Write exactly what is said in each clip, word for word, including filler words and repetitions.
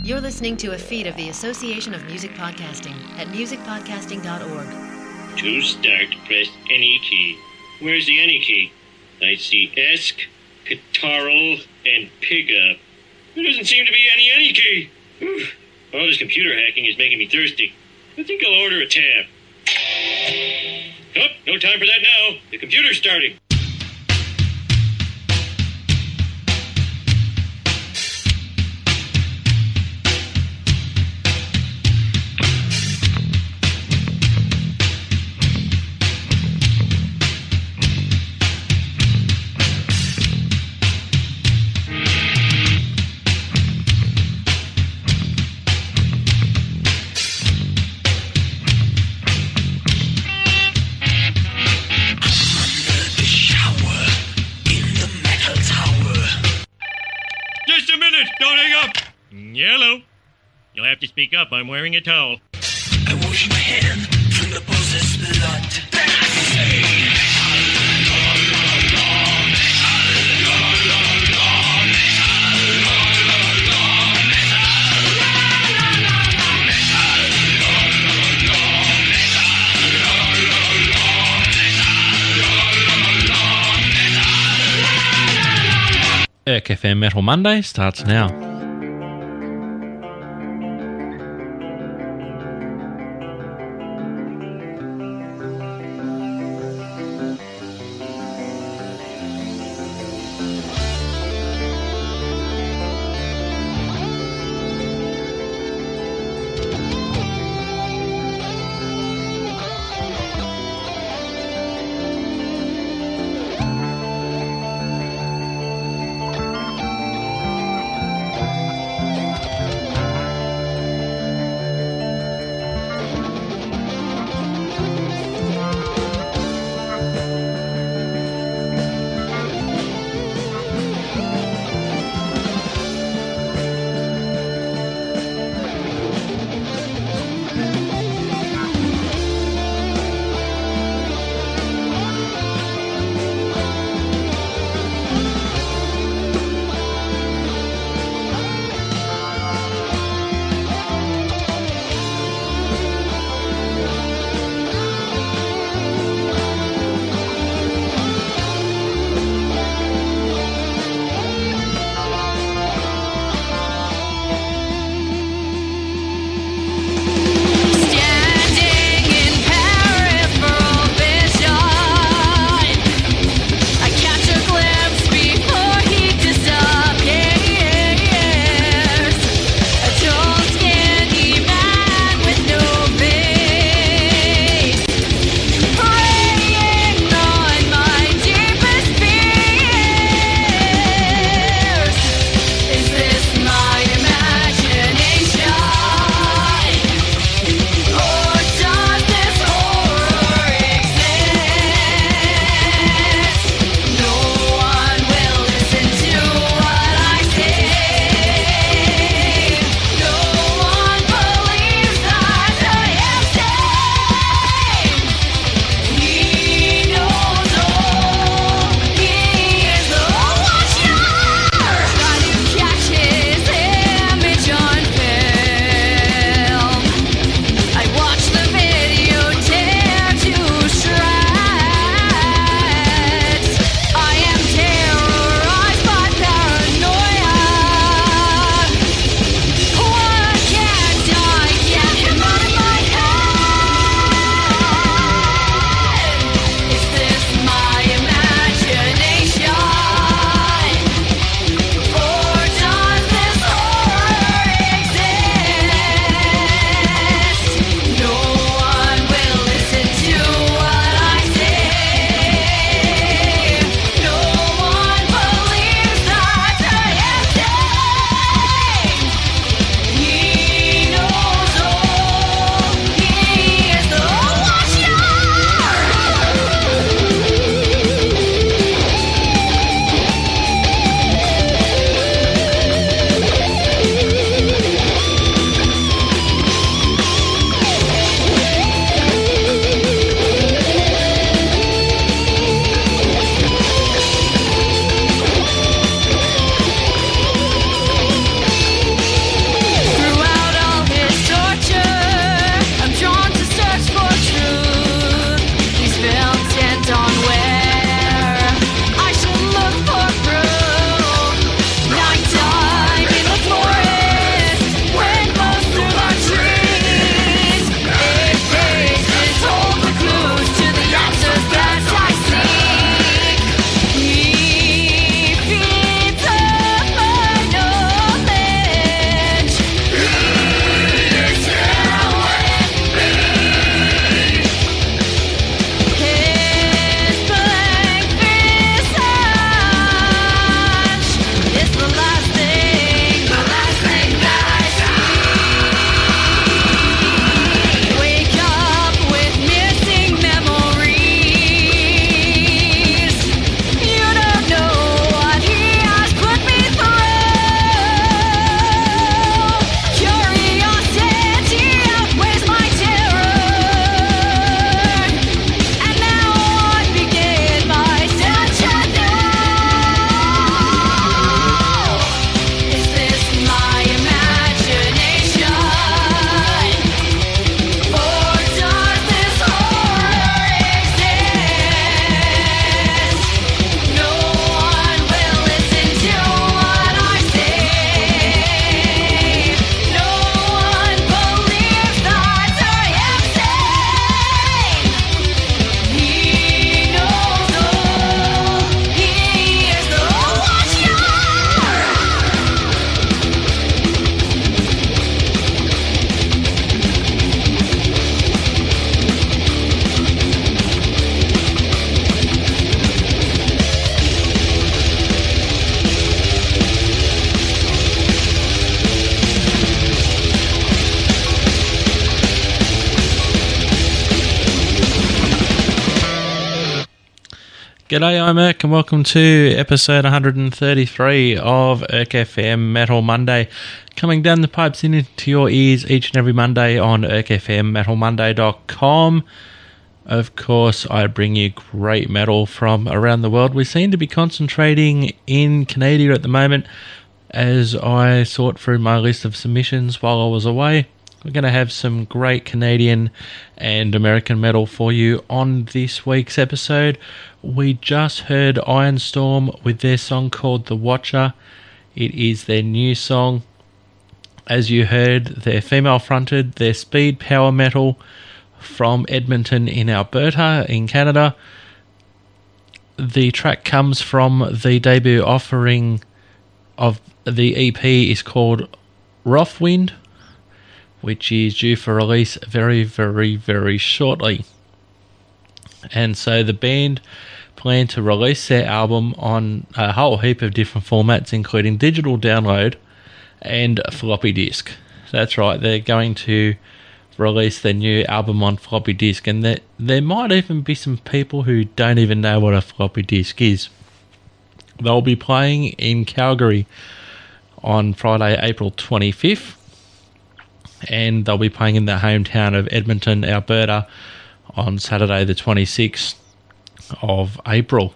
You're listening to a feed of the Association of Music Podcasting at music podcasting dot org. To start, press any key. Where's the any key? I see Esk, Guitarl, and Pickup. There doesn't seem to be any any key. Whew. All this computer hacking is making me thirsty. I think I'll order a tab. Oh, no time for that now. The computer's starting. Hello. You'll have to speak up. I'm wearing a towel. I wash my hand from the possessed blood. Then I say, Irk F M Metal Monday starts now. G'day, I'm Irk, and welcome to episode one thirty-three of Irk F M Metal Monday, coming down the pipes and into your ears each and every Monday on irk f m metal monday dot com. Of course, I bring you great metal from around the world. We seem to be concentrating in Canada at the moment as I sort through my list of submissions while I was away. We're going to have some great Canadian and American metal for you on this week's episode. We just heard Ironstorm with their song called The Watcher. It is their new song. As you heard, they're female-fronted, they're speed power metal from Edmonton in Alberta in Canada. The track comes from the debut offering of the E P is called Rothwind, which is due for release very, very, very shortly. And so the band plan to release their album on a whole heap of different formats, including digital download and floppy disk. That's right, they're going to release their new album on floppy disk, and there, there might even be some people who don't even know what a floppy disk is. They'll be playing in Calgary on Friday, April twenty-fifth. And they'll be playing in their hometown of Edmonton, Alberta on Saturday the twenty-sixth of April.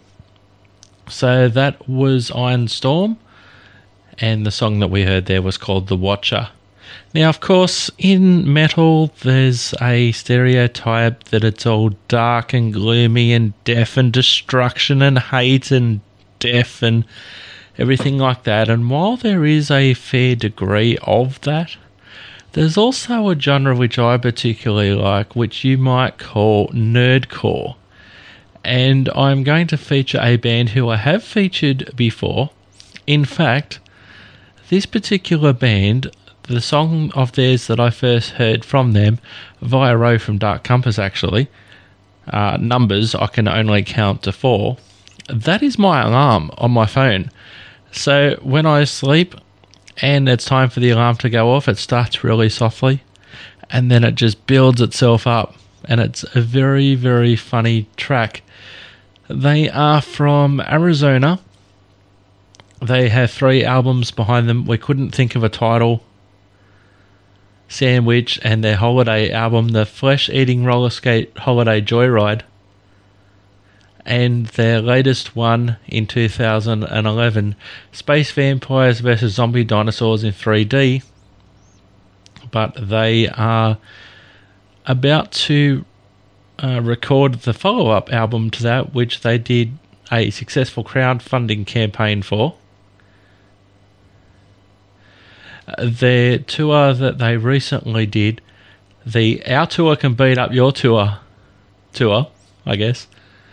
So that was Ironstorm, and the song that we heard there was called The Watcher. Now, of course, in metal, there's a stereotype that it's all dark and gloomy and death and destruction and hate and death and everything like that. And while there is a fair degree of that, there's also a genre which I particularly like, which you might call nerdcore. And I'm going to feature a band who I have featured before. In fact, this particular band, the song of theirs that I first heard from them, via Row from Dark Compass actually, uh, numbers I can only count to four, that is my alarm on my phone. So when I sleep and it's time for the alarm to go off, it starts really softly and then it just builds itself up, and it's a very, very funny track. They are from Arizona. They have three albums behind them. We couldn't think of a title. Sandwich and their holiday album, the Flesh Eating Roller Skate Holiday Joyride, and their latest one in two thousand eleven, Space Vampires versus Zombie Dinosaurs in three D. But they are about to uh, record the follow-up album to that, which they did a successful crowdfunding campaign for. Their tour that they recently did, the Our Tour Can Beat Up Your Tour tour, I guess.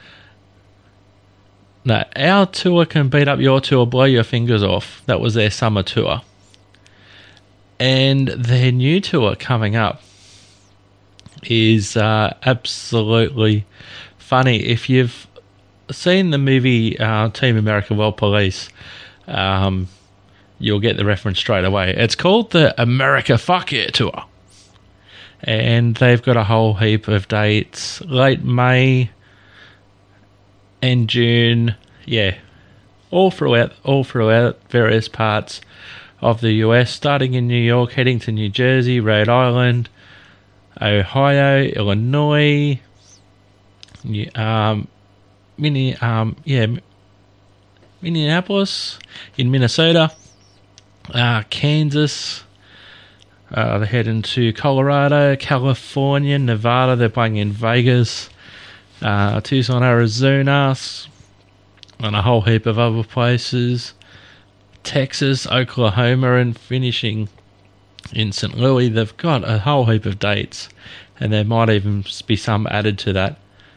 No, Our Tour Can Beat Up Your Tour, Blow Your Fingers Off. That was their summer tour. And their new tour coming up is uh, absolutely funny. If you've seen the movie uh, Team America World Police, um, you'll get the reference straight away. It's called the America Fuck Yeah Tour. And they've got a whole heap of dates. Late May and June. Yeah. All throughout all throughout various parts of the U S, starting in New York, heading to New Jersey, Rhode Island, Ohio, Illinois, um, Mini, um, yeah, Minneapolis, in Minnesota, Uh, Kansas, uh, they're heading to Colorado, California, Nevada, they're playing in Vegas, uh, Tucson, Arizona, and a whole heap of other places, Texas, Oklahoma, and finishing in Saint Louis. They've got a whole heap of dates, and there might even be some added to that.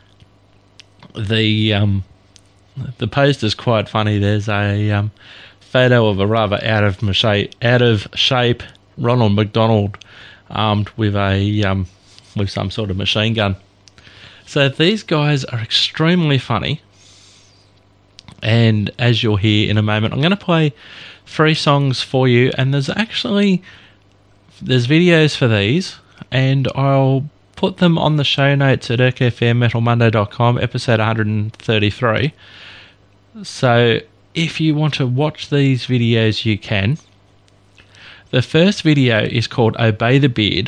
The um, the poster's quite funny. There's a um, photo of a rather out of shape, out of shape Ronald McDonald armed with a um, with some sort of machine gun. So these guys are extremely funny, and as you'll hear in a moment, I'm going to play three songs for you, and there's actually there's videos for these, and I'll put them on the show notes at erk f m metal monday dot com, episode one thirty-three. So if you want to watch these videos, you can. The first video is called Obey the Beard,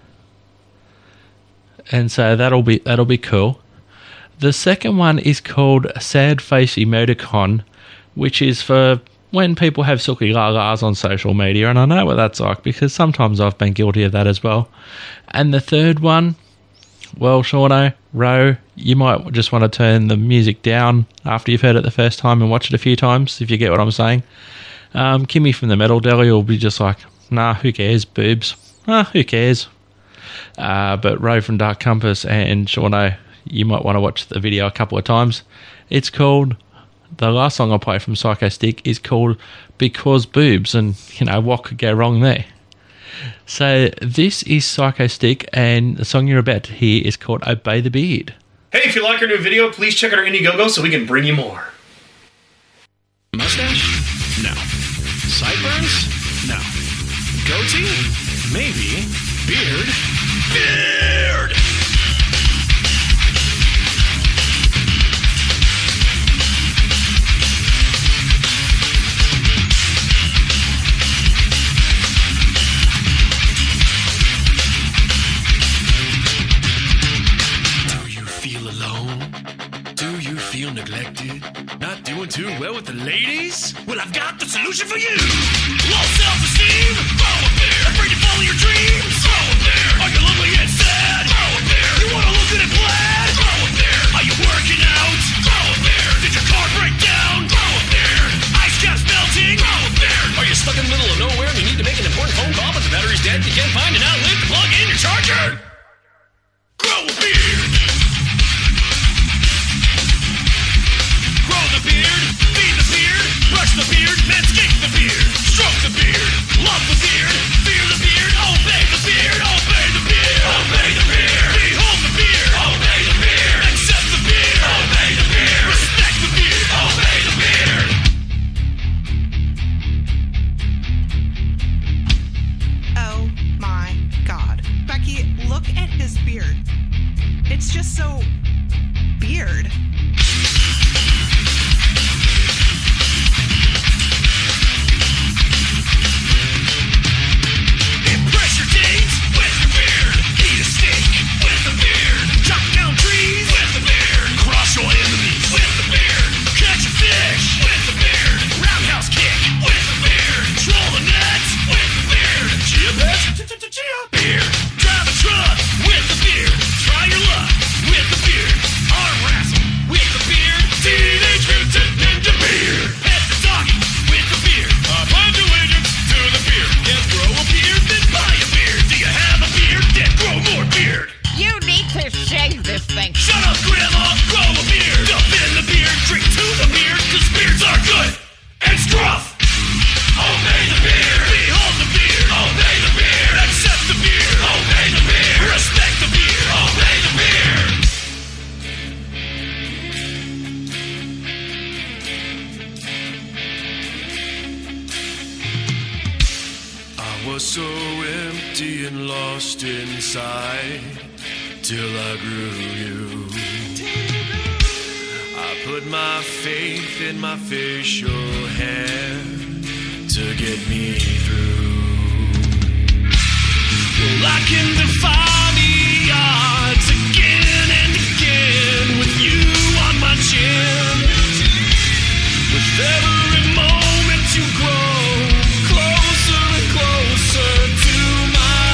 and so that'll be that'll be cool. The second one is called Sad Face Emoticon, which is for when people have sookie la-las on social media, and I know what that's like because sometimes I've been guilty of that as well. And the third one, well, Shauno, Ro, you might just want to turn the music down after you've heard it the first time and watch it a few times, if you get what I'm saying. Um, Kimmy from the Metal Deli will be just like, nah, who cares, boobs? Ah, who cares? Uh, but Ro from Dark Compass and Shauno, you might want to watch the video a couple of times. It's called... The last song I play from Psycho Stick is called Because Boobs, and, you know, what could go wrong there? So this is Psycho Stick, and the song you're about to hear is called Obey the Beard. Hey, if you like our new video, please check out our Indiegogo so we can bring you more. Mustache? No. Sideburns? No. Goatee? Maybe. Beard? Beard! Feel neglected, not doing too well with the ladies? Well, I've got the solution for you. Low self-esteem? Throw a beer. Afraid to follow your dreams? Throw a beer. Are you lonely and sad? Throw a beer. You wanna look good and glad? Throw a beer. Are you working out? Throw a beer. Did your car break down? Throw a beer. Ice caps melting? Throw a beer. Are you stuck in the middle of nowhere and you need to make an important phone call but the battery's dead and you can't find an outlet to plug in your charger? Grow a beard. Beard, feed the beard, brush the beard, manscape the beard, stroke the beard, love the beard, fear the beard, obey the beard, obey the beard, obey the beard, behold the beard, obey the beard, accept the beard, obey the beard, respect the beard, obey the beard. Oh my God. Becky, look at his beard. It's just so beard. Till I grew you. I put my faith in my facial hair to get me through. Well, I can defy the odds again and again with you on my chin. With every moment you grow closer and closer to my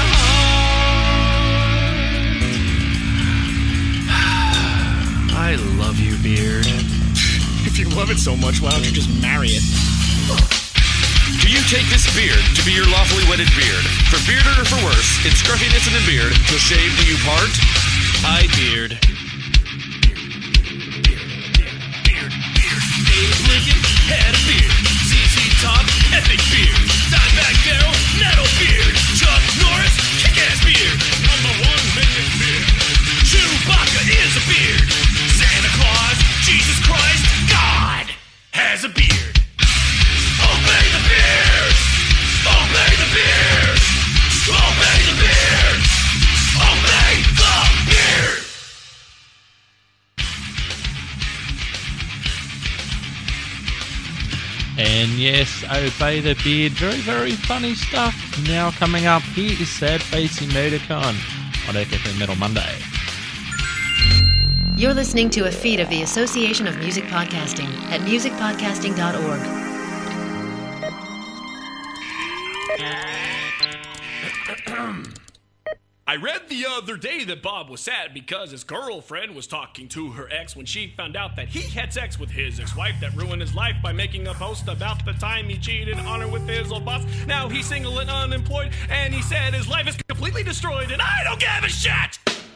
heart. I love you, beard. If you love it so much, why don't you just marry it? Do you take this beard to be your lawfully wedded beard? For bearded or for worse, in scruffiness and in beard, till shave do you part? I beard. Abe Lincoln had a beard. Z Z Top, epic beard. Dimebag Darrell, metal beard. Chuck Norris, kick-ass beard. Number one biggest beard. Chewbacca is a beard. Santa Claus, Jesus Christ, God has a beard. Obey the beard! Obey the beard! Obey the beard! Obey the yes, Obey the Beard. Very, very funny stuff. Now coming up, here is Sad Face Emoticon on O K F M Metal Monday. You're listening to a feed of the Association of Music Podcasting at music podcasting dot org. I read the other day that Bob was sad because his girlfriend was talking to her ex when she found out that he had sex with his ex-wife that ruined his life by making a post about the time he cheated on her with his old boss. Now he's single and unemployed, and he said his life is completely destroyed, and I don't give a shit!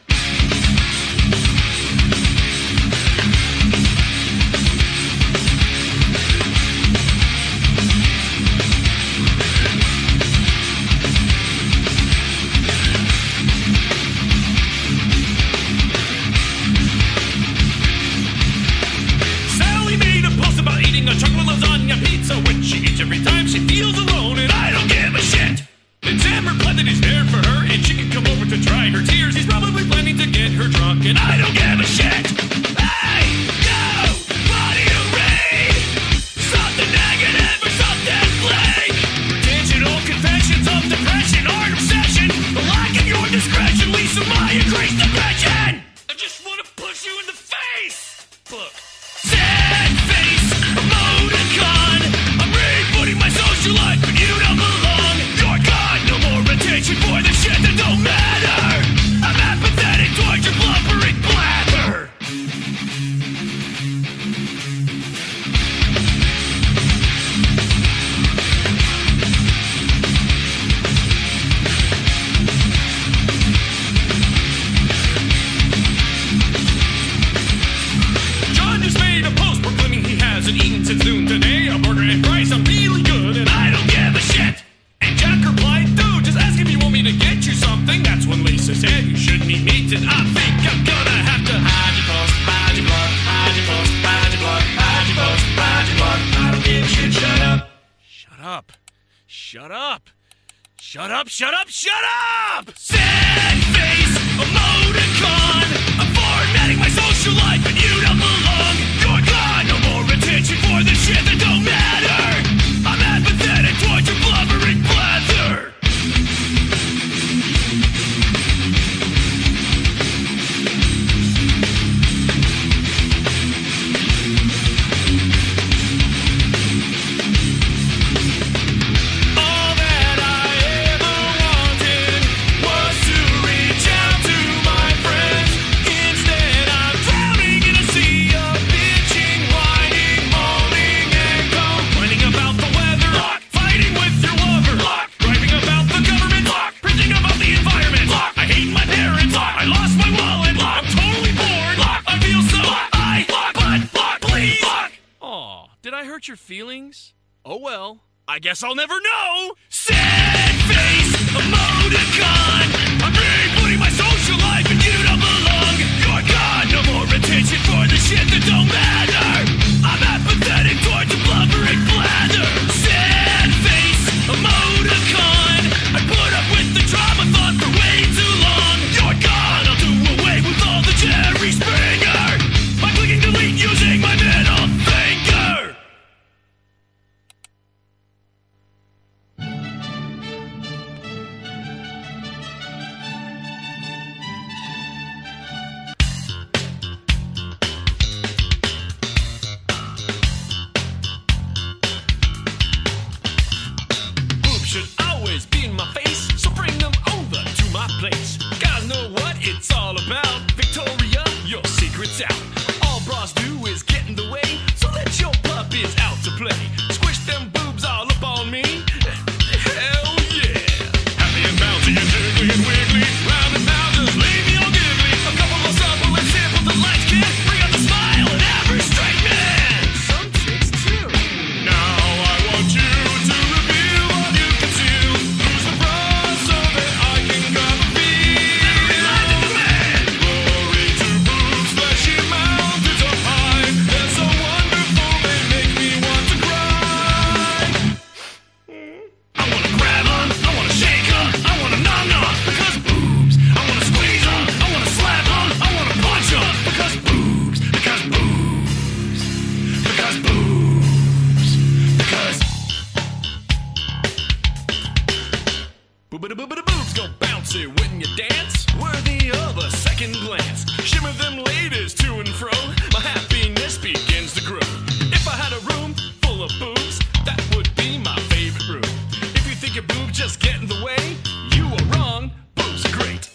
Chocolate lasagna pizza, which she eats every time she feels alone, and I don't give a shit. And Sam replied that he's there for her, and she can come over to dry her tears. He's probably planning to get her drunk, and I don't give a shit. Hey, yo, what do you read? Something negative or something blank? Digital confessions of depression or obsession. The lack of your discretion leads to my increased depression. I just want to push you in the face. Look. Sad face, emoticon. I'm rebooting my social life, but you don't belong. You're gone, no more attention for the shit that don't matter. I'm apathetic towards your blubbering blather. John just made a post proclaiming he hasn't eaten since noon today. A burger and fries, I'm feeling good, and I don't give a shit. And Jack replied, dude, just ask if you want me to get you something. That's when Lisa said you shouldn't eat meat, and I think I'm gonna have to hide your post, hide your blog, hide your post, hide your blog, hide your post, hide your blog. I don't give a shit, shut up. Shut up. Shut up. Shut up, shut up, shut up! Sad face, emoticon. I'm formatting my social life, and you don't belong. You're gone, no more attention for the shit that don't matter. I'm apathetic towards your blubbering blather. All that I ever wanted was to reach out to my friends. Instead, I'm drowning in a sea of bitching, whining, moaning, and complaining about the weather. Fighting with your lover. Griping about the government. Preaching about the environment. I hate my parents. I lost my wallet. I'm totally bored. I feel so I but please. Aw, did I hurt your feelings? Oh well, I guess I'll never know. Sad face, emoticon. I'm rebooting my social life, and you don't belong. You're gone, no more attention for the shit that don't matter. I'm apathetic towards your blubbering blather. Sad face, emoticon. I put up with the drama thought for way too long. You're gone, I'll do away with all the Jerry Springer by clicking delete using my middle finger. Boobs should always be in my face, so bring them over to my place. Guys know what it's all about. Victoria, your secret's out. All bras do is get in the way, so let your puppies out to play. Squish them boobs all up on me. Hell yeah. Happy and bouncy and jiggly and wiggly. Round and round, just leave me all giggly. A couple more supple and simple delights can bring out the smile in every straight man. Some chicks too. Now I want you to reveal what you conceal. Lose the bra so that I can grab a feel. Boobs go bouncy when you dance, worthy of a second glance. Shimmer them ladies to and fro, my happiness begins to grow. If I had a room full of boobs, that would be my favorite room. If you think your boobs just get in the way, you are wrong. Boobs are great.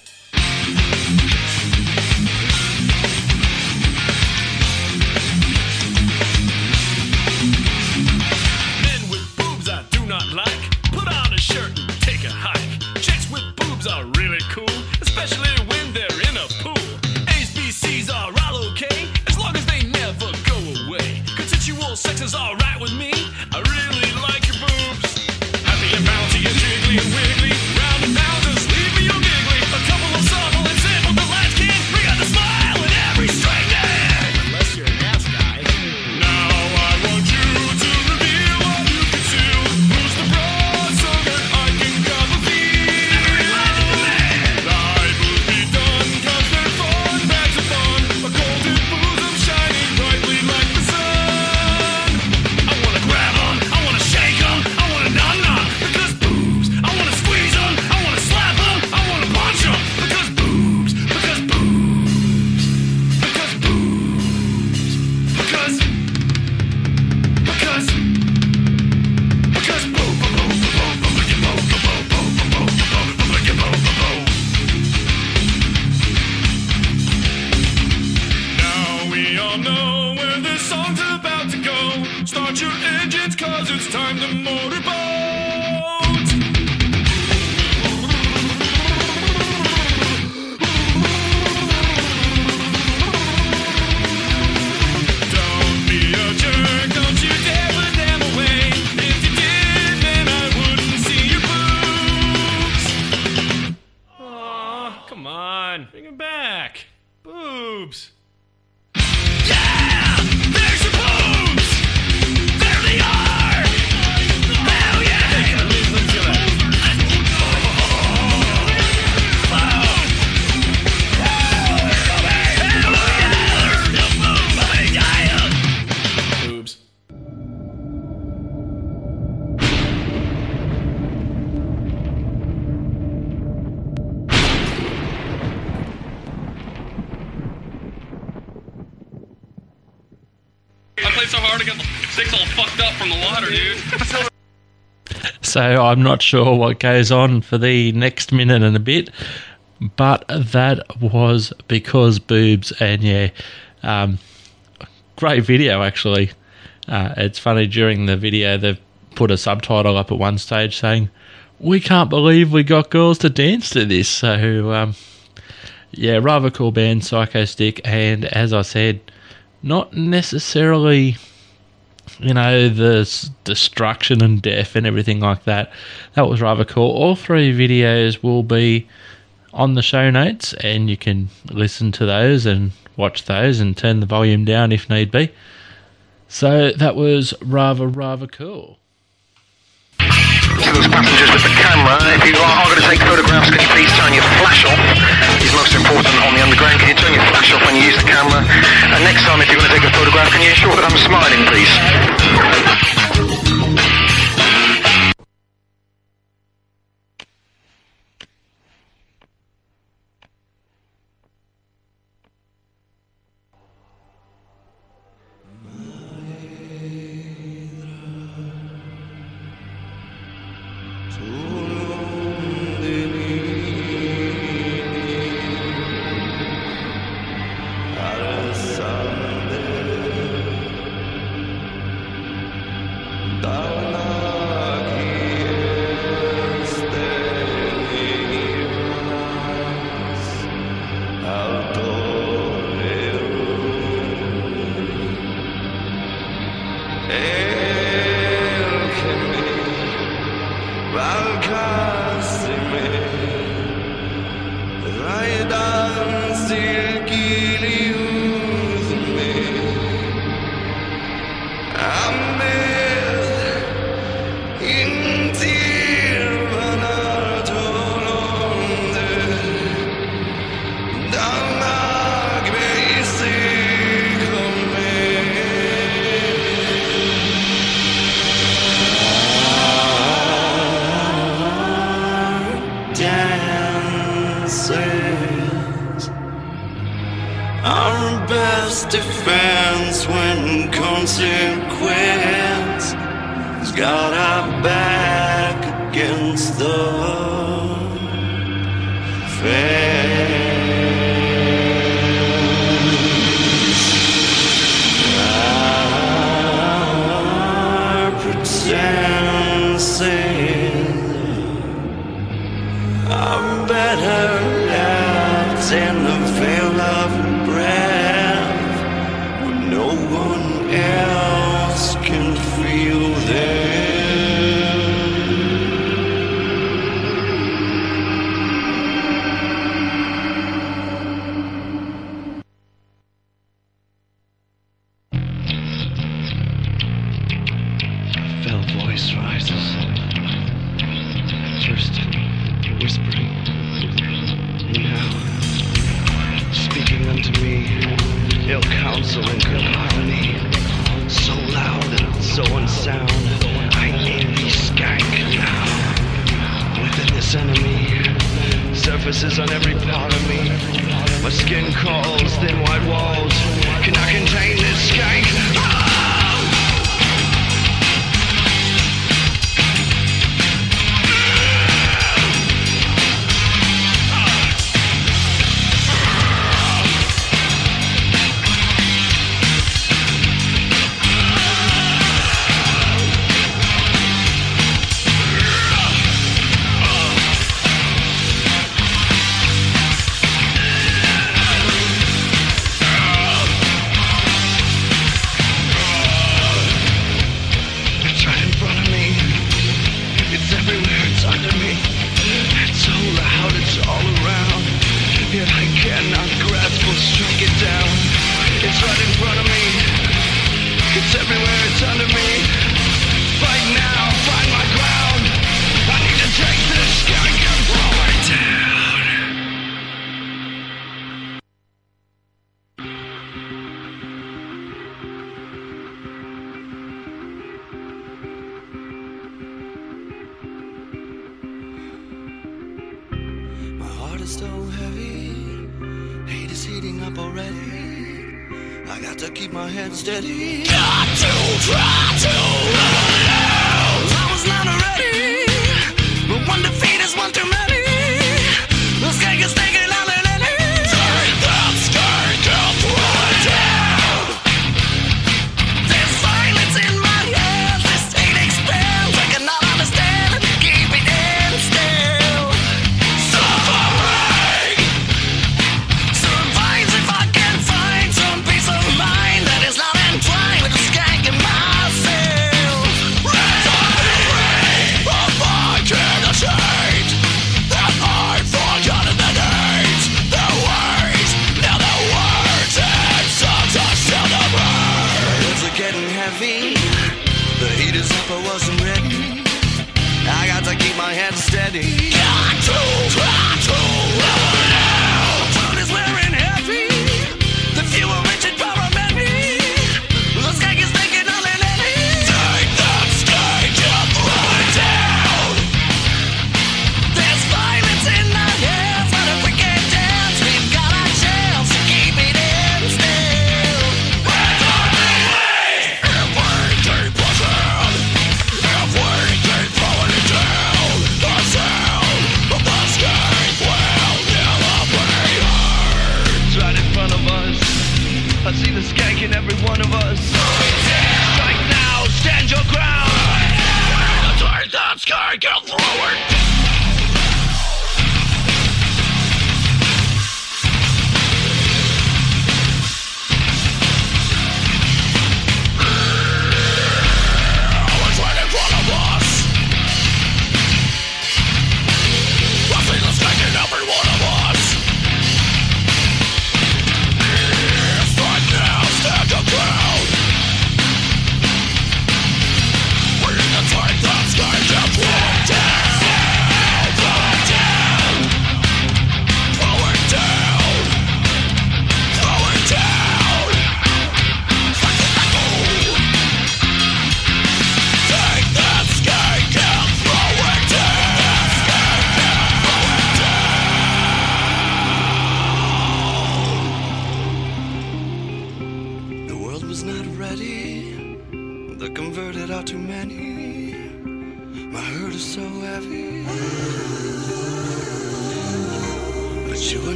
Men with boobs I do not like. Put on a shirt and take a hike. Chicks with boobs are really cool, especially when they're in a pool. A's, B's, C's are all okay, as long as they never go away. Consensual sex is alright with me, I really like your boobs. Happy and bouncy and jiggly and wiggly, round and round, just leave me your giggly. A couple of subtle and simple delights can bring out the smile in every straight man. Unless you're an ass guy. Now I want you to reveal what you conceal. Who's the broad so that I can cover feel? Thy boobs be done, cause they're fun, bags of fun. A golden bosom shining brightly like the sun. I wanna grab 'em, I wanna shake 'em, I wanna nom-nom, because boobs. I wanna squeeze 'em, I wanna slap 'em, I wanna punch 'em, because boobs, because boobs, because boobs, because, because, because boob, boob, boob, boob, boob, boob, boob, boob, boob, boob, boob, boob, boob. Now we all know where this song's about to go. Start your engines, cause it's time to motorboat. Don't be a jerk, don't you dare put them away. If you did, then I wouldn't see your boobs. Aw, come on, bring them back. Boobs. Yeah! There's your boobs! There they are! Hell yeah! Boobs. I played so hard to get the six all fucked up from the water, dude. So I'm not sure what goes on for the next minute and a bit, but that was because boobs. And yeah, um, great video actually. Uh, it's funny, during the video they've put a subtitle up at one stage saying, "We can't believe we got girls to dance to this." So um, yeah, rather cool band, Psycho Stick, and as I said, not necessarily, you know, the s- destruction and death and everything like that. That was rather cool. All three videos will be on the show notes, and you can listen to those and watch those and turn the volume down if need be. So that was rather, rather cool. To those passengers with the camera, if you are going to take photographs, can you please turn your flash off? It's most important on the underground. Can you turn your flash off when you use the camera? And next time, if you're going to take a photograph, can you ensure that I'm smiling, please? Oh best defense when consequence has got our back against the fence. Our pretenses are better left in the veil of breath, but no one else can feel them. A fell voice rises, first whispering, now speaking unto me, ill counsel and good harmony, so loud and so unsound, I name thee skank now. Within this enemy, surfaces on every part of me, my skin calls, thin white walls, cannot contain this skank. Ah! Steady. Got to try to run out. I was not ready, but one defeat is one too many. The skank is taking on an enemy. Take that skank and throw it down. There's silence in my ears. This ain't expense. I cannot understand. Keep it in still. Suffering survives if I can find some peace of mind that is not entwined with the skank in myself. Right. Of my king, the shame.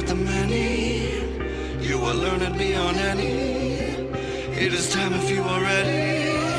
not the many. You are learned beyond any. It is time if you are ready.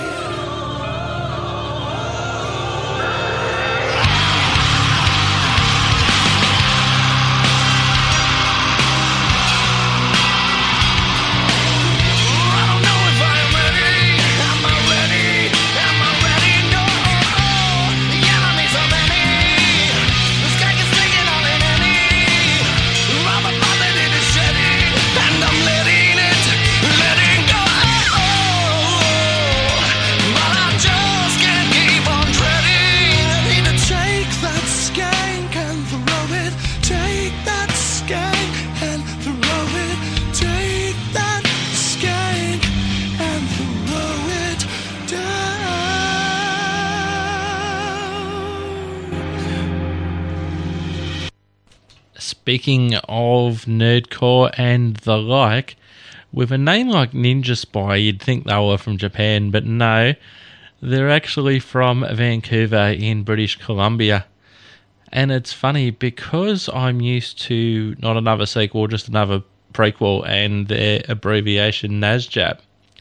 Speaking of nerdcore and the like, with a name like Ninja Spy, you'd think they were from Japan, but no, they're actually from Vancouver in British Columbia. And it's funny, because I'm used to not another sequel, just another prequel, and their abbreviation NASJAP.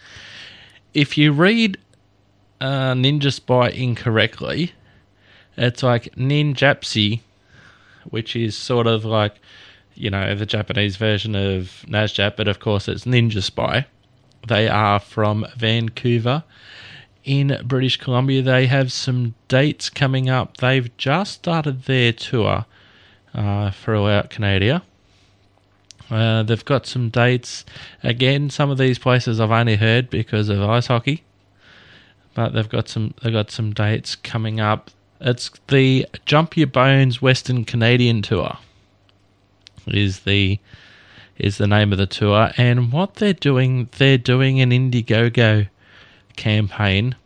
If you read uh, Ninja Spy incorrectly, it's like Ninjapsi, which is sort of like, you know, the Japanese version of NASJAP, but of course it's Ninja Spy. They are from Vancouver in British Columbia. They have some dates coming up. They've just started their tour uh, throughout Canada. Uh, they've got some dates. Again, some of these places I've only heard because of ice hockey, but they've got some they've got some dates coming up. It's the Jump Your Bones Western Canadian Tour is the is the name of the tour, and what they're doing, they're doing an Indiegogo campaign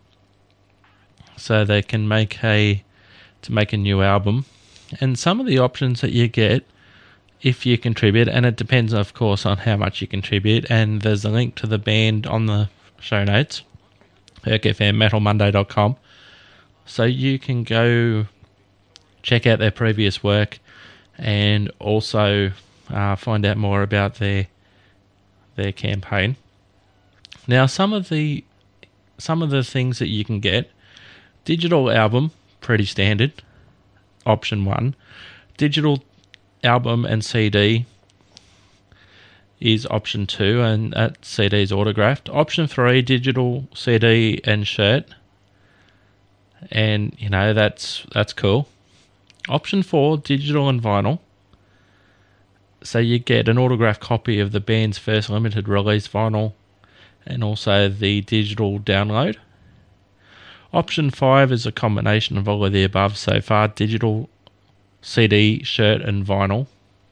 so they can make a to make a new album. And some of the options that you get if you contribute, and it depends of course on how much you contribute, and there's a link to the band on the show notes, erk f m metal monday dot com. So you can go check out their previous work and also uh, find out more about their their campaign. Now, some of the some of the things that you can get: digital album, pretty standard, option one. Digital album and C D is option two, and that C D is autographed. Option three, digital C D and shirt. And, you know, that's that's cool. Option four, digital and vinyl. So you get an autographed copy of the band's first limited release vinyl and also the digital download. Option five is a combination of all of the above so far, digital, C D, shirt and vinyl.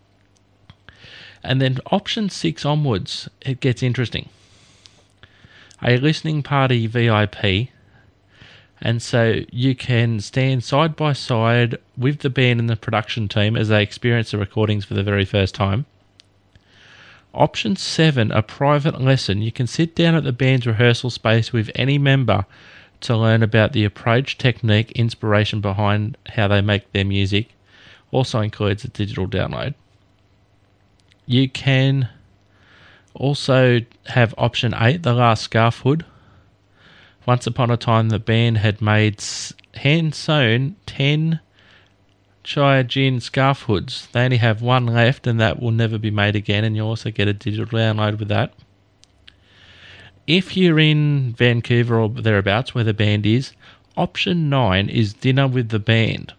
And then option six onwards, it gets interesting. A listening party V I P. And so you can stand side by side with the band and the production team as they experience the recordings for the very first time. Option seven, a private lesson. You can sit down at the band's rehearsal space with any member to learn about the approach, technique, inspiration behind how they make their music. Also includes a digital download. You can also have option eight, the last scarf hood. Once upon a time, the band had made hand-sewn ten Chai-Jin scarf hoods. They only have one left, and that will never be made again, and you also get a digital download with that. If you're in Vancouver or thereabouts, where the band is, option nine is dinner with the band.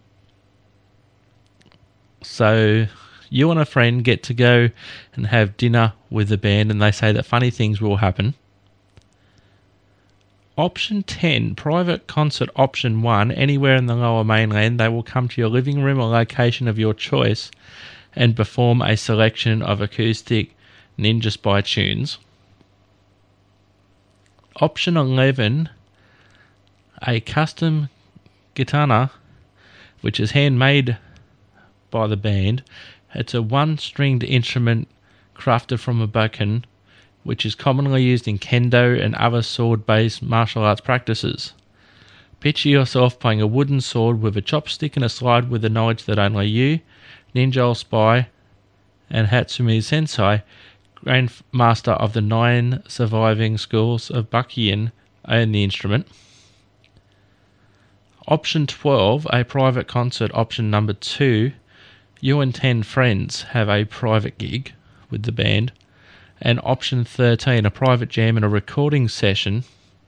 So you and a friend get to go and have dinner with the band, and they say that funny things will happen. Option ten, private concert option one, anywhere in the lower mainland. They will come to your living room or location of your choice and perform a selection of acoustic Ninja Spy tunes. Option eleven, a custom guitar, which is handmade by the band. It's a one-stringed instrument crafted from a bokken, which is commonly used in kendo and other sword-based martial arts practices. Picture yourself playing a wooden sword with a chopstick and a slide with the knowledge that only you, Ninja or Spy, and Hatsumi Sensei, Grandmaster of the nine surviving schools of Bakuyin, own the instrument. Option twelve, a private concert. Option number two, you and ten friends have a private gig with the band. And option thirteen, a private jam and a recording session.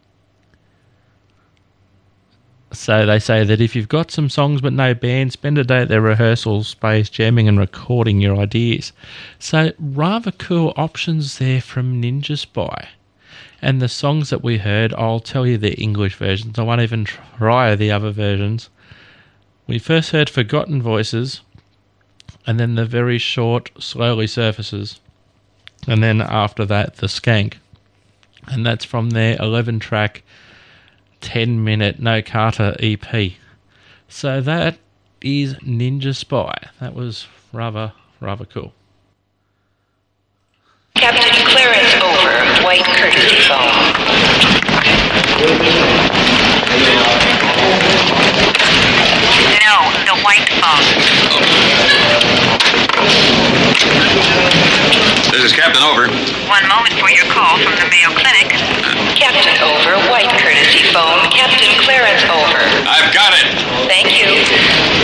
So they say that if you've got some songs but no band, spend a day at their rehearsal space jamming and recording your ideas. So rather cool options there from Ninja Spy. And the songs that we heard, I'll tell you the English versions. I won't even try the other versions. We first heard Forgotten Voices, and then the very short Slowly Surfaces, and then after that the Skank. And that's from their eleven track ten minute No Kata E P. So that is Ninja Spy. That was rather, rather cool. Captain clearance over. White courtesy phone. No, the white phone. This is Captain Over. One moment for your call from the Mayo Clinic. Captain Over. White courtesy phone. Captain clearance over. I've got it. Thank you.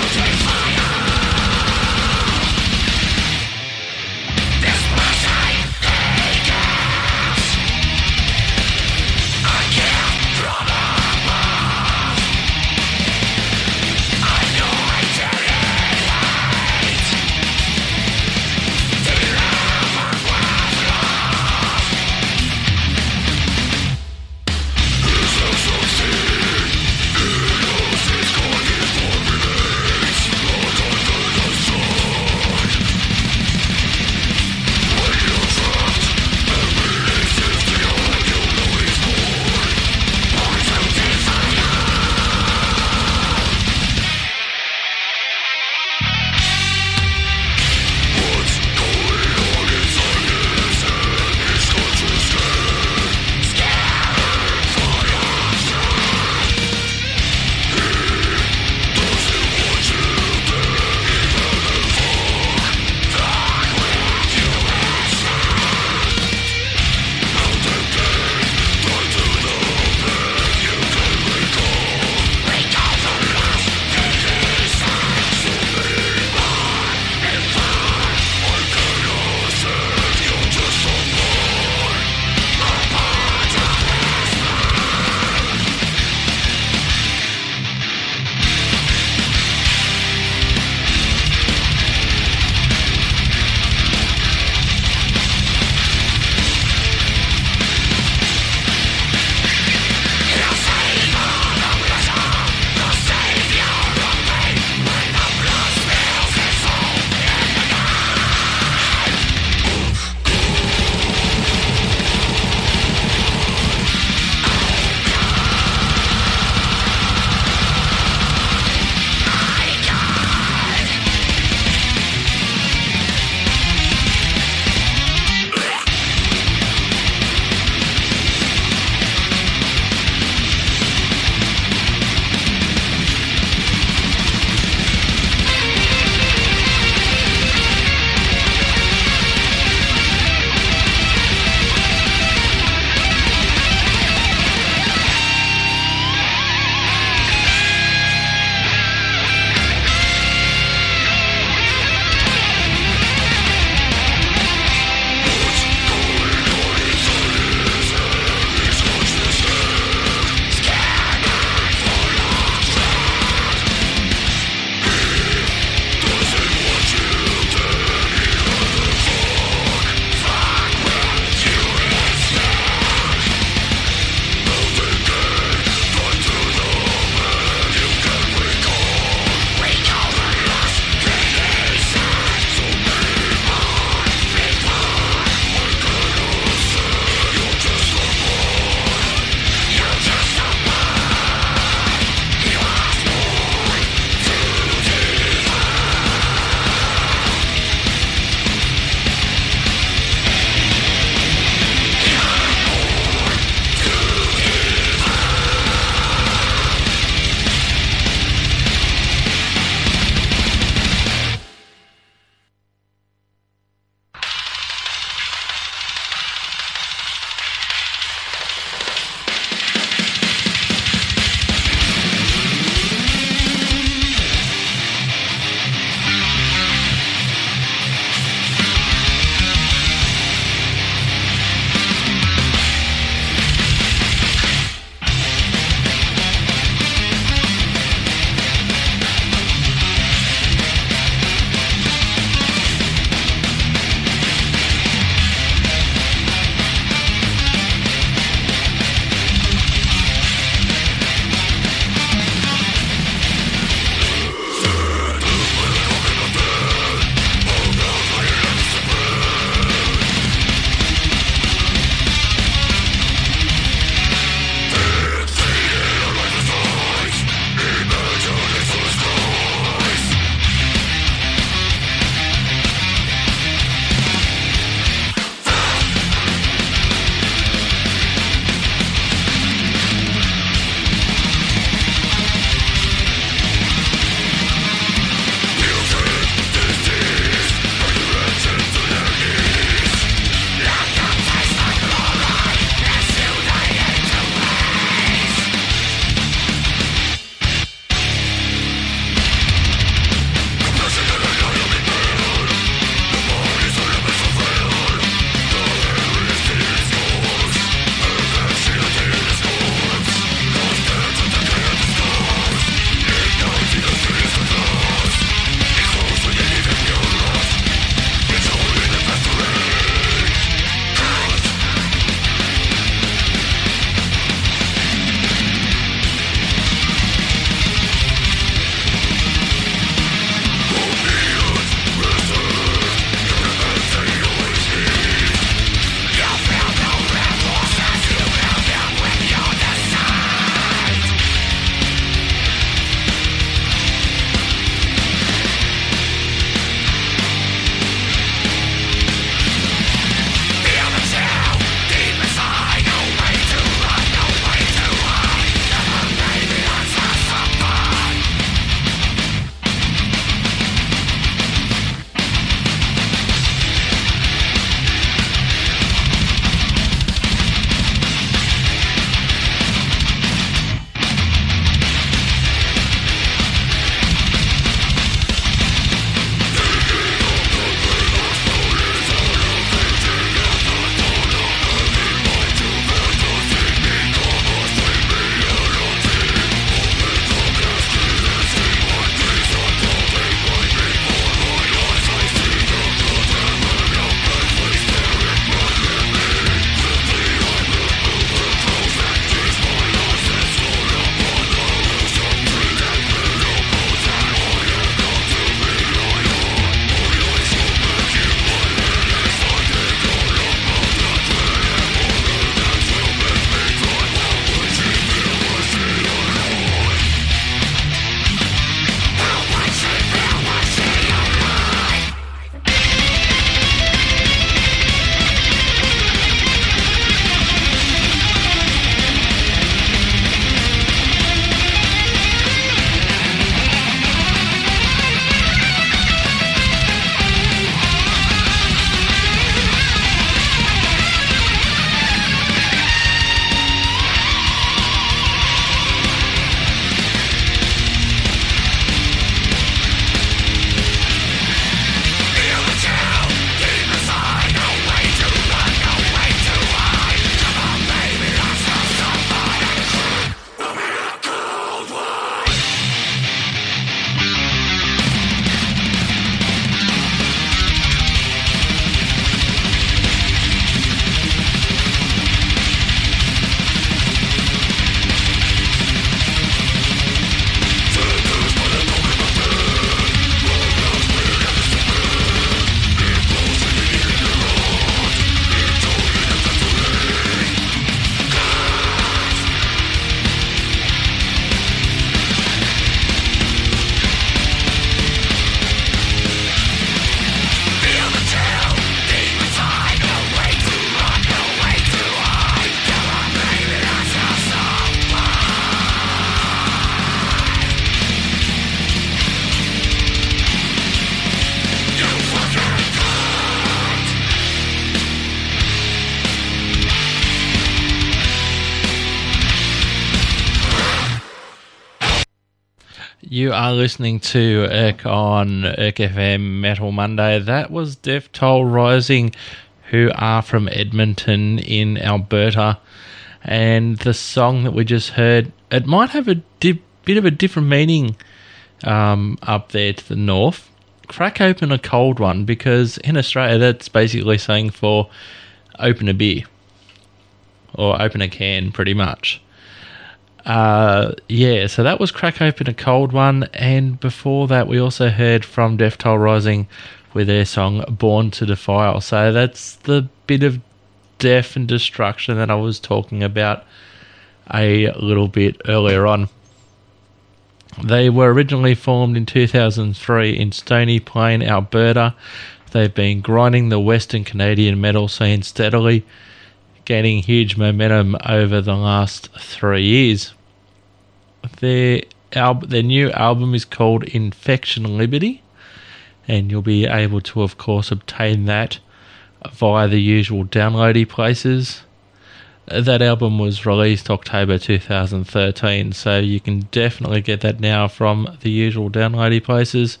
You are listening to Irk on Irk F M Metal Monday. That was Death Toll Rising, who are from Edmonton in Alberta. And the song that we just heard, it might have a di- bit of a different meaning um, up there to the north. Crack open a cold one, because in Australia that's basically saying for open a beer. Or open a can, pretty much. Uh, yeah, so that was Crack Open a Cold One, and before that we also heard from Death Toll Rising with their song Born to Defile. So that's the bit of death and destruction that I was talking about a little bit earlier on. They were originally formed in two thousand three in Stony Plain, Alberta. They've been grinding the Western Canadian metal scene steadily, gaining huge momentum over the last three years. Their al- their new album is called Infection Liberty, and you'll be able to, of course, obtain that via the usual downloady places. That album was released October two thousand thirteen, so you can definitely get that now from the usual downloady places.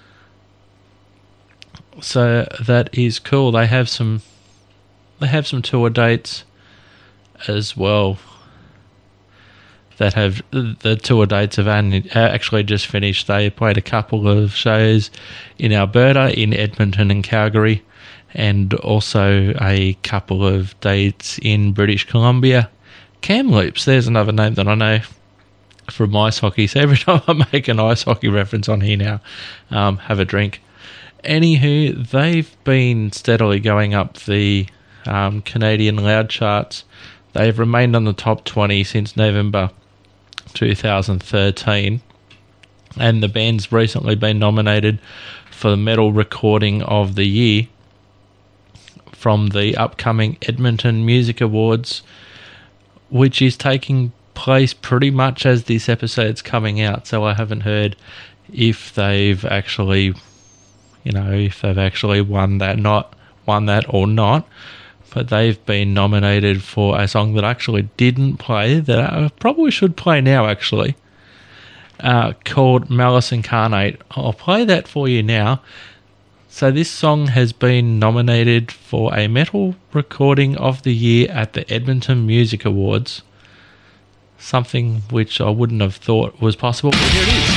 So that is cool. They have some they have some tour dates as well. That have the tour dates have actually just finished. They played a couple of shows in Alberta, in Edmonton and Calgary, and also a couple of dates in British Columbia. Kamloops, there's another name that I know from ice hockey. So every time I make an ice hockey reference on here now, um, have a drink. Anywho, they've been steadily going up the um, Canadian Loud charts. They've remained on the top twenty since November two thousand thirteen, and the band's recently been nominated for the Metal Recording of the Year from the upcoming Edmonton Music Awards, which is taking place pretty much as this episode's coming out. So I haven't heard if they've actually, you know, if they've actually won that, not won that or not. But they've been nominated for a song that I actually didn't play, that I probably should play now, actually, uh, called Malice Incarnate. I'll play that for you now. So this song has been nominated for a Metal Recording of the Year at the Edmonton Music Awards, something which I wouldn't have thought was possible, but here it is.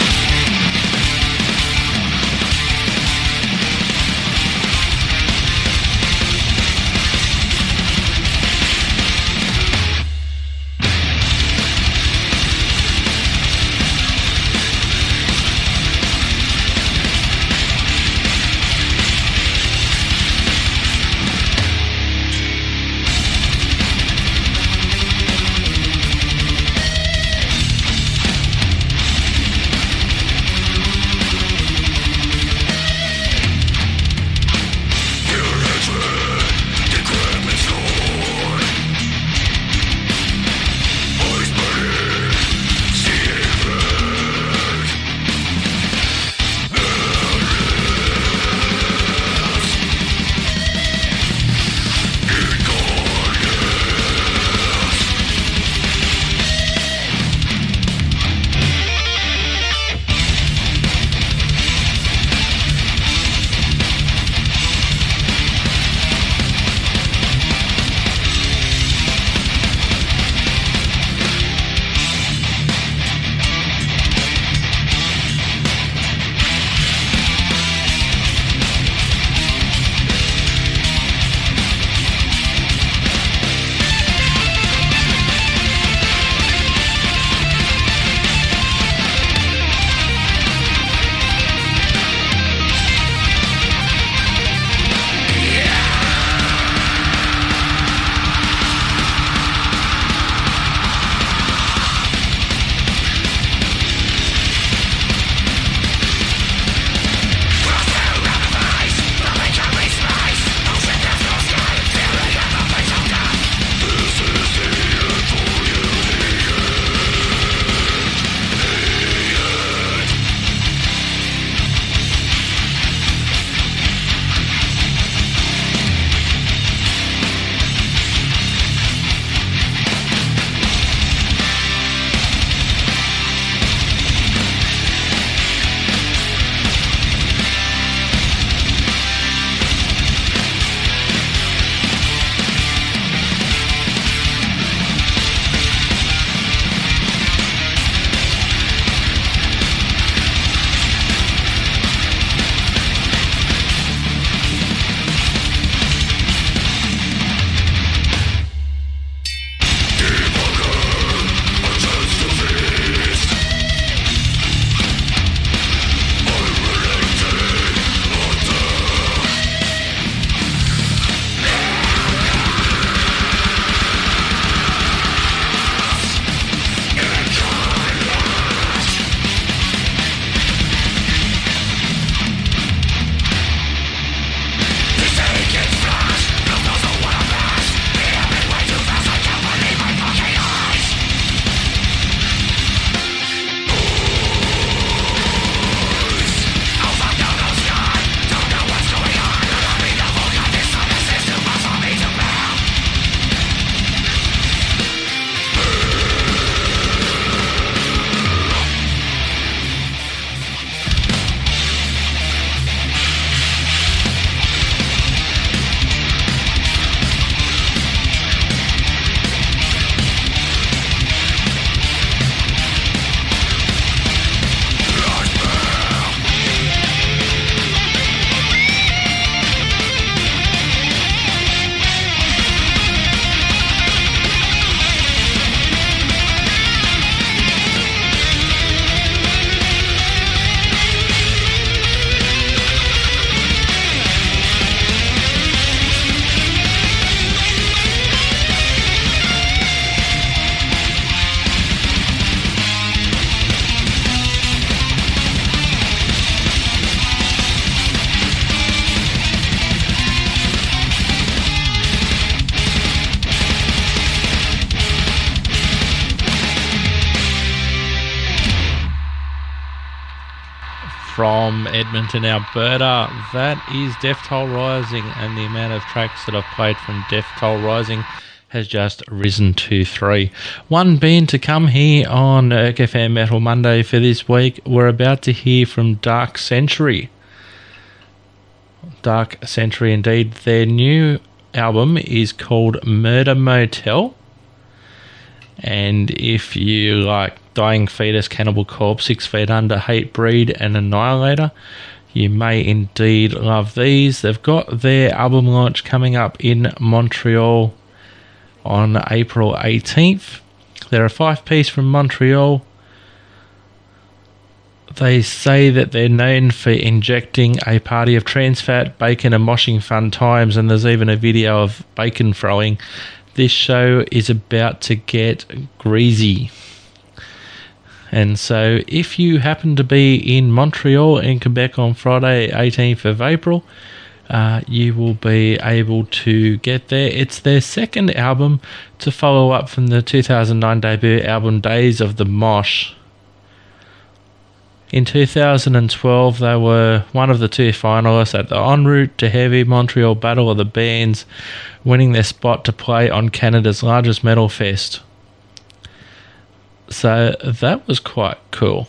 from Edmonton, Alberta. That is Death Toll Rising, and the amount of tracks that I've played from Death Toll Rising has just risen to three. One band to come here on E R C F M Metal Monday for this week. We're about to hear from Dark Century. Dark Century indeed. Their new album is called Murder Motel. And if you like Dying Fetus, Cannibal Corpse, Six Feet Under, Hatebreed and Annihilator, you may indeed love these. They've got their album launch coming up in Montreal on April eighteenth. They're a five-piece from Montreal. They say that they're known for injecting a party of trans fat, bacon and moshing fun times, and there's even a video of bacon throwing. This show is about to get greasy. And so if you happen to be in Montreal and Quebec on Friday, eighteenth of April, Uh, you will be able to get there. It's their second album to follow up from the two thousand nine debut album Days of the Mosh. In two thousand twelve, they were one of the two finalists at the En Route to Heavy Montreal Battle of the Bands, winning their spot to play on Canada's largest metal fest. So that was quite cool.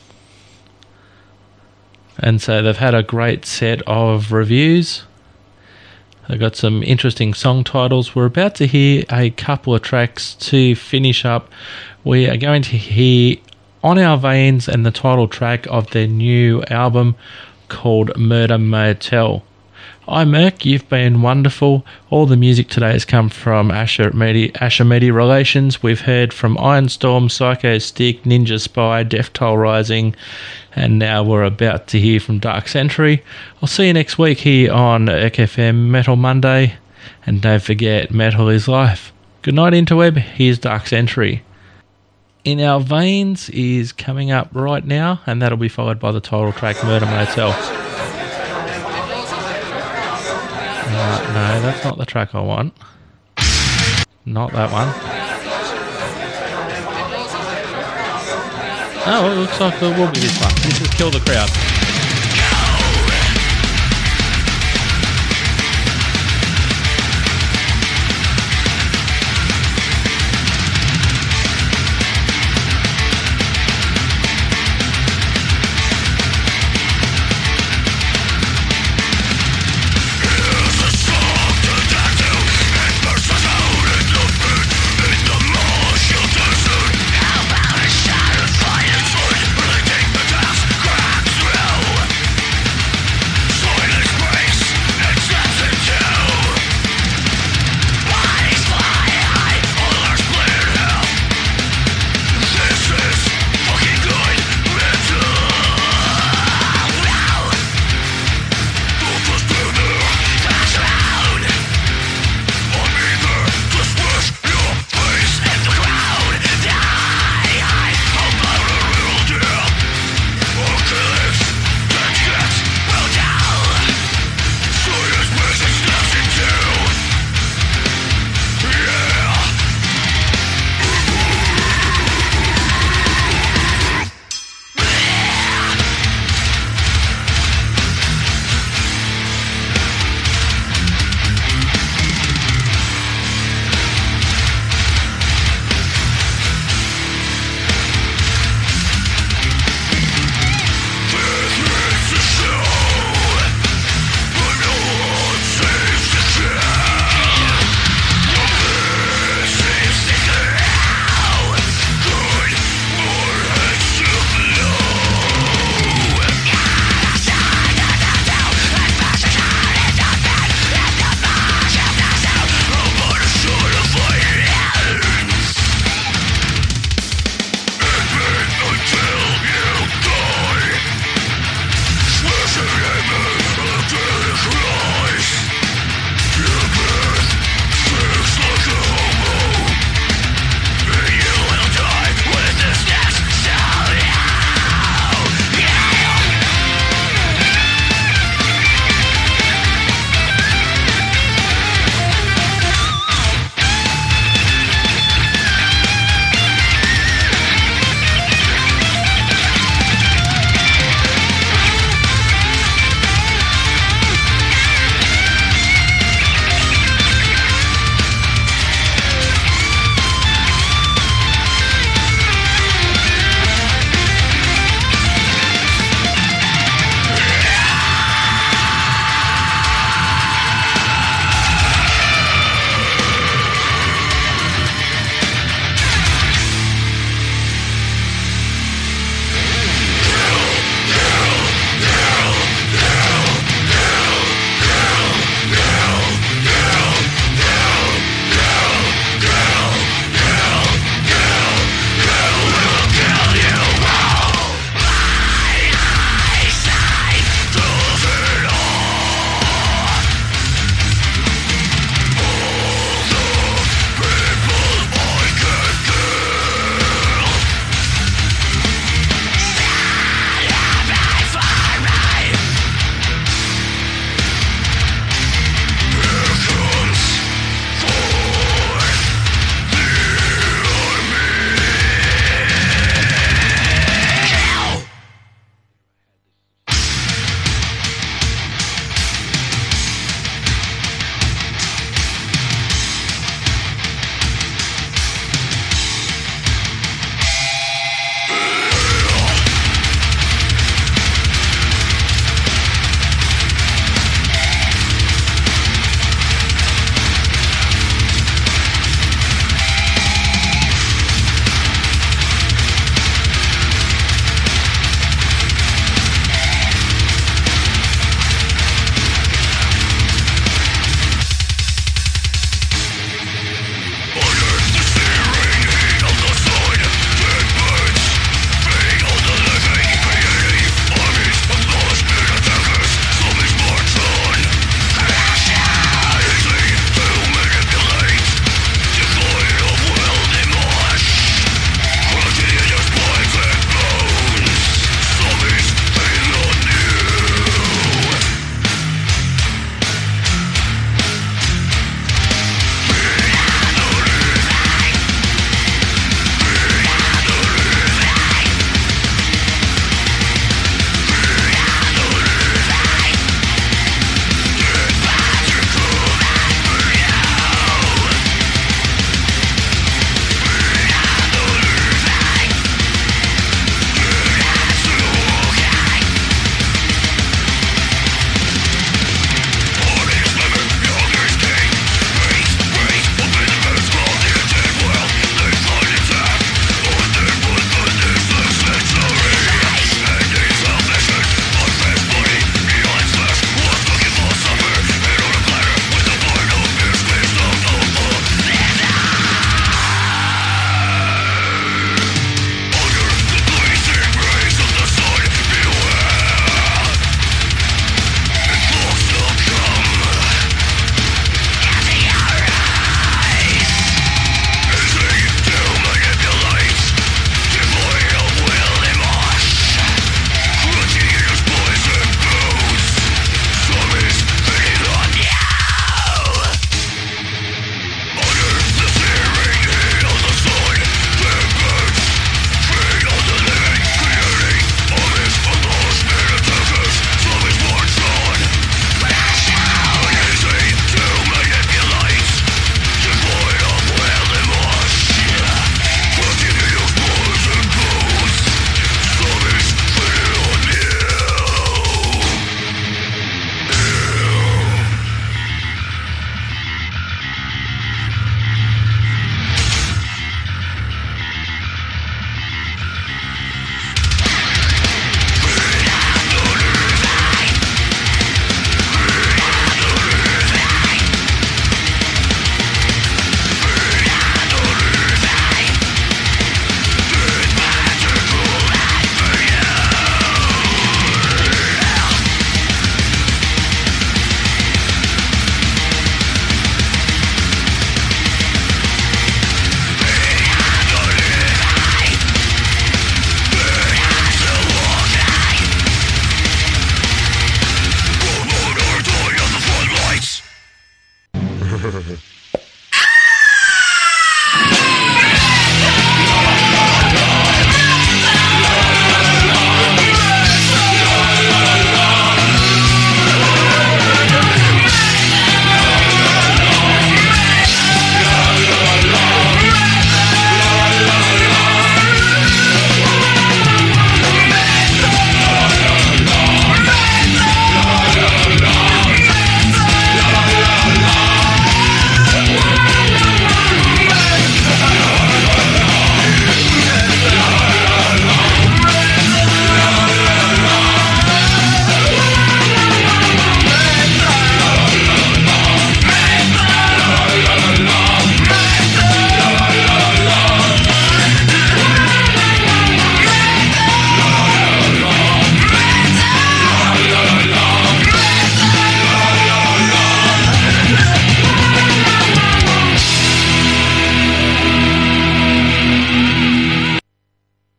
And so they've had a great set of reviews. They've got some interesting song titles. We're about to hear a couple of tracks to finish up. We are going to hear On Our Veins and the title track of their new album called Murder Motel. I'm Merc, you've been wonderful. All the music today has come from Asher Medi, Asher Medi Relations. We've heard from Ironstorm, Psycho Stick, Ninja Spy, Death Toll Rising, and now we're about to hear from Dark Century. I'll see you next week here on E R C F M Metal Monday, and don't forget, metal is life. Good night, interweb. Here's Dark Century. In Our Veins is coming up right now, and that'll be followed by the title track Murder Motel. Uh, no, that's not the track I want. Not that one. Oh, it looks like it will be this one. This is Kill the Crowd.